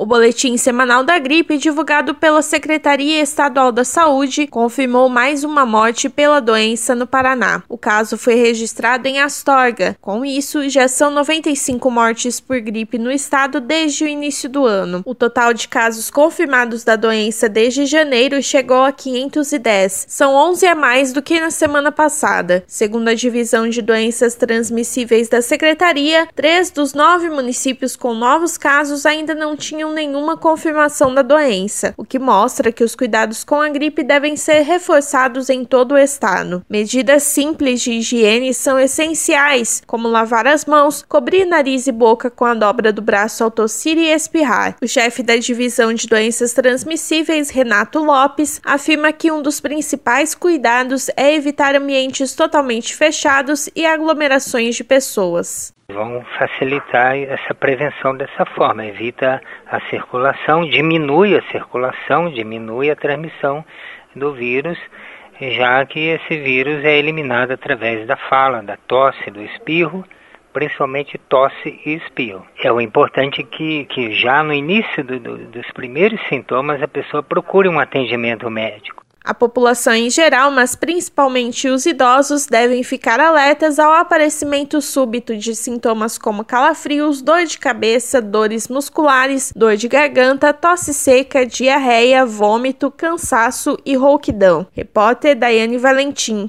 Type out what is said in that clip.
O boletim semanal da gripe, divulgado pela Secretaria Estadual da Saúde, confirmou mais uma morte pela doença no Paraná. O caso foi registrado em Astorga. Com isso, já são 95 mortes por gripe no estado desde o início do ano. O total de casos confirmados da doença desde janeiro chegou a 510. São 11 a mais do que na semana passada. Segundo a Divisão de Doenças Transmissíveis da Secretaria, 3 dos 9 municípios com novos casos ainda não tinham nenhuma confirmação da doença, o que mostra que os cuidados com a gripe devem ser reforçados em todo o estado. Medidas simples de higiene são essenciais, como lavar as mãos, cobrir nariz e boca com a dobra do braço ao tossir e espirrar. O chefe da Divisão de Doenças Transmissíveis, Renato Lopes, afirma que um dos principais cuidados é evitar ambientes totalmente fechados e aglomerações de pessoas. Vão facilitar essa prevenção dessa forma, evita a circulação, diminui a transmissão do vírus, já que esse vírus é eliminado através da fala, da tosse, do espirro, principalmente tosse e espirro. É o importante que já no início dos primeiros sintomas a pessoa procure um atendimento médico. A população em geral, mas principalmente os idosos, devem ficar alertas ao aparecimento súbito de sintomas como calafrios, dor de cabeça, dores musculares, dor de garganta, tosse seca, diarreia, vômito, cansaço e rouquidão. Repórter Daiane Valentim.